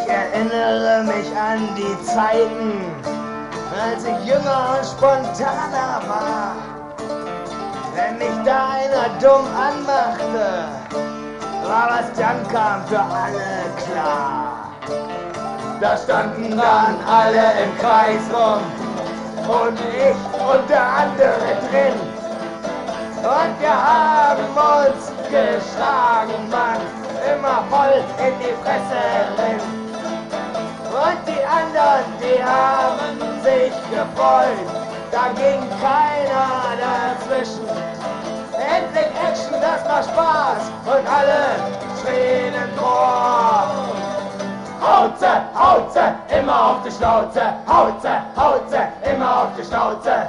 erinnere mich an die Zeiten, als ich jünger und spontaner war. Wenn mich da einer dumm anmachte, war was dann kam für alle klar. Da standen dann alle im Kreis rum und ich und der andere drin. Und wir haben uns geschlagen, Mann, immer voll in die Fresse rein. Und die anderen, die haben sich gefreut, da ging keiner dazwischen. Endlich Action, das macht Spaß und alle schrien im Chor. Hauze, Hauze, immer auf die Schnauze, Hauze, Hauze, immer auf die Schnauze.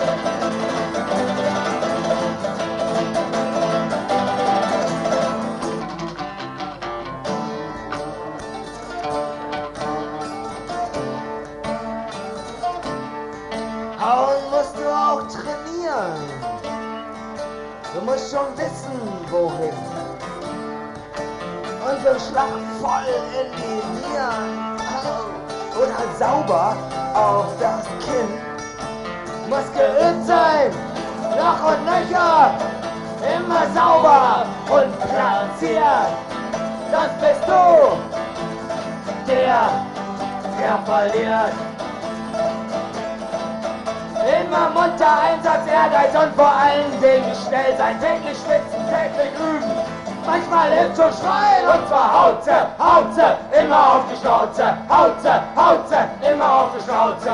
Hauen musst du auch trainieren. Du musst schon wissen, wohin. Und so Schlag voll in die Nieren. Oder sauber auf das Kinn. Muss geübt sein, noch und nöcher. Immer sauber und platziert. Das bist du, der verliert. Immer munter, Einsatz, Ehrgeiz und vor allen Dingen schnell sein. Täglich schwitzen, täglich üben. Manchmal hilft schon schreien und zwar Hauze, Hauze, immer auf die Schnauze. Hauze, Hauze, immer auf die Schnauze.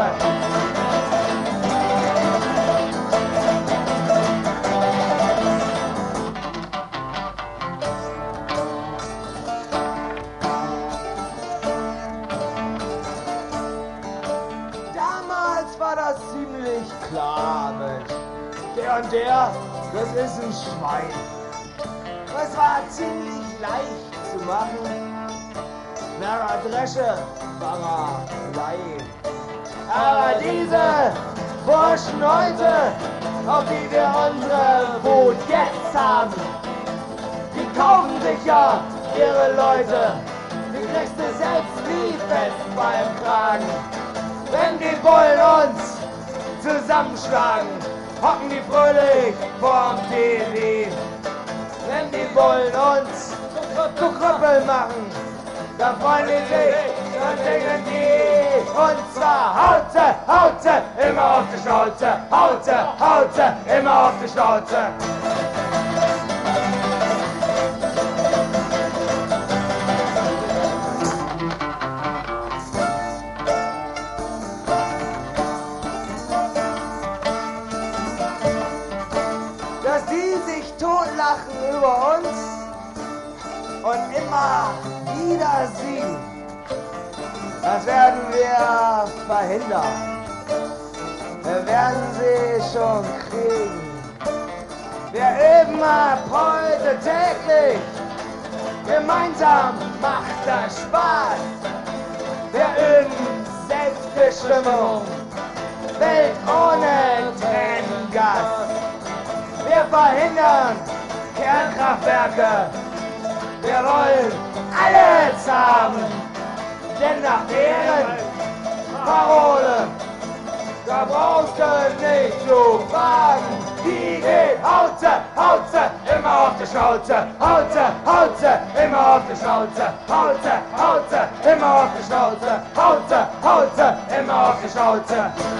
War das ziemlich klar, Mensch. Der und der, das ist ein Schwein. Es war ziemlich leicht zu machen. Na, Dresche war er klein. Aber diese Burschen heute, auf die wir unsere Wut jetzt haben, die kaufen sich ja ihre Leute. Die kriegst du selbst nie fest beim Kragen. Wenn die Bullen uns zusammenschlagen, hocken die fröhlich vorm TV. Wenn die Bullen uns zu Krüppel machen, dann freuen die sich, dann singen die. Und zwar Hauze, Hauze, immer auf die Schnauze. Hauze, Hauze, immer auf die Schnauze. Totlachen über uns und immer wieder siegen. Das werden wir verhindern. Wir werden sie schon kriegen. Wir üben ab heute täglich. Gemeinsam macht das Spaß. Wir üben Selbstbestimmung. Welt ohne Tränengas. Wir verhindern Kernkraftwerke. Wir wollen alles haben. Denn nach deren Parole, da brauchst du nicht zu fragen. Die geht Hauze, Hauze, immer auf die Schnauze. Hauze, Hauze, immer auf die Schnauze. Hauze, Hauze, immer auf die Schnauze. Hauze, Hauze, immer auf die Schnauze.